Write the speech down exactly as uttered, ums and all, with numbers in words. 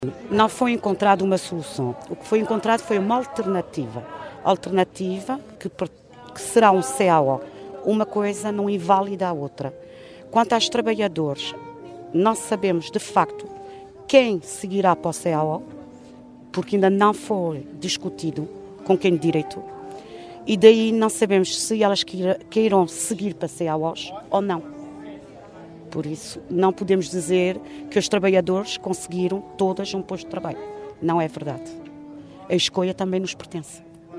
Não foi encontrada uma solução. O que foi encontrado foi uma alternativa. Alternativa que, que será um C A O. Uma coisa não invalida a outra. Quanto aos trabalhadores, não sabemos de facto quem seguirá para o C A O, porque ainda não foi discutido com quem de direito. E daí não sabemos se elas queiram seguir para C A Os ou não. Por isso, não podemos dizer que os trabalhadores conseguiram todas um posto de trabalho. Não é verdade. A escolha também nos pertence.